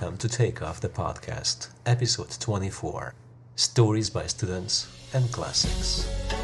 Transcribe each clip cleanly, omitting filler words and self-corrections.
Welcome to Take Off the Podcast, episode 24, Stories by Students and Classics.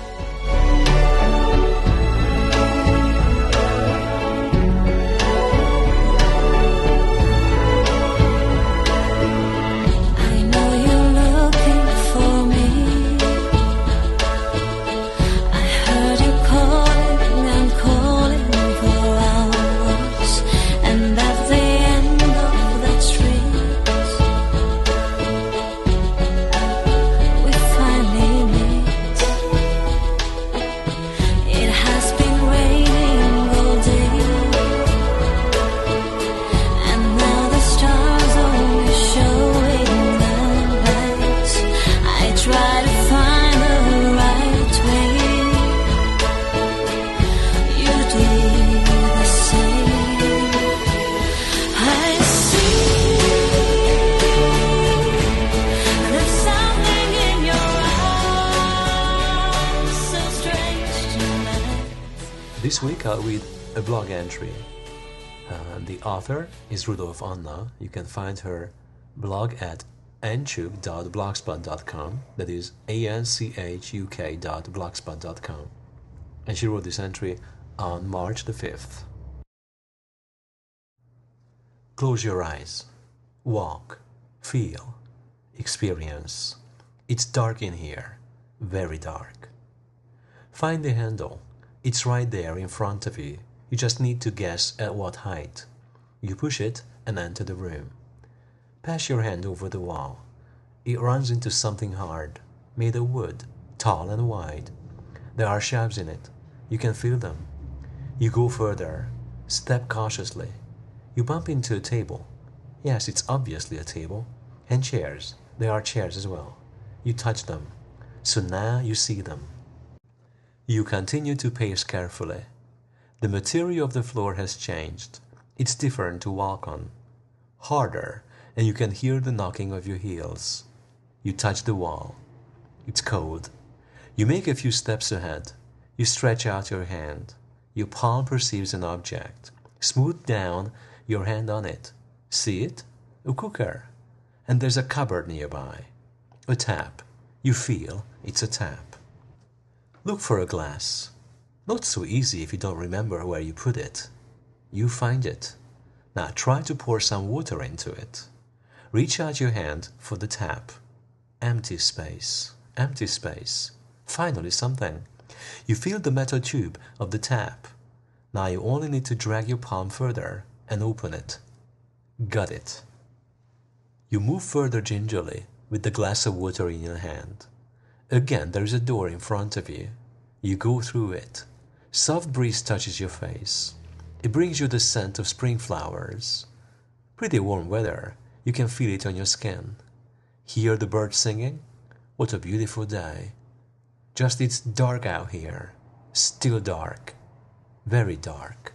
This week I'll read a blog entry. The author is Rudolf Anna. You can find her blog at anchuk.blogspot.com. That is anchuk.blogspot.com. And she wrote this entry on March the 5th. Close your eyes. Walk. Feel. Experience. It's dark in here. Very dark. Find the handle. It's right there in front of you. You just need to guess at what height. You push it and enter the room. Pass your hand over the wall. It runs into something hard, made of wood, tall and wide. There are shelves in it. You can feel them. You go further. Step cautiously. You bump into a table. Yes, it's obviously a table. And chairs. There are chairs as well. You touch them. So now you see them. You continue to pace carefully. The material of the floor has changed. It's different to walk on. Harder, and you can hear the knocking of your heels. You touch the wall. It's cold. You make a few steps ahead. You stretch out your hand. Your palm perceives an object. Smooth down your hand on it. See it? A cooker. And there's a cupboard nearby. A tap. You feel it's a tap. Look for a glass. Not so easy if you don't remember where you put it. You find it. Now try to pour some water into it. Reach out your hand for the tap. Empty space. Empty space. Finally something. You feel the metal tube of the tap. Now you only need to drag your palm further and open it. Got it. You move further gingerly with the glass of water in your hand. Again, there is a door in front of you. You go through it. Soft breeze touches your face. It brings you the scent of spring flowers. Pretty warm weather. You can feel it on your skin. Hear the birds singing? What a beautiful day. Just it's dark out here. Still dark. Very dark.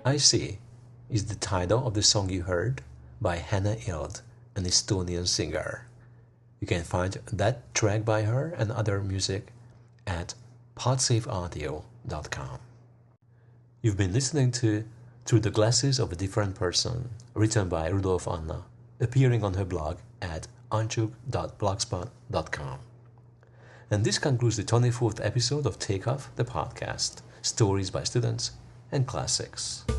I See is the title of the song you heard by Hannah Ild, an Estonian singer. You can find that track by her and other music at podsafeaudio.com. You've been listening to Through the Glasses of a Different Person, written by Rudolf Anna, appearing on her blog at anchuk.blogspot.com. And this concludes the 24th episode of Takeoff, the podcast, Stories by Students and Classics.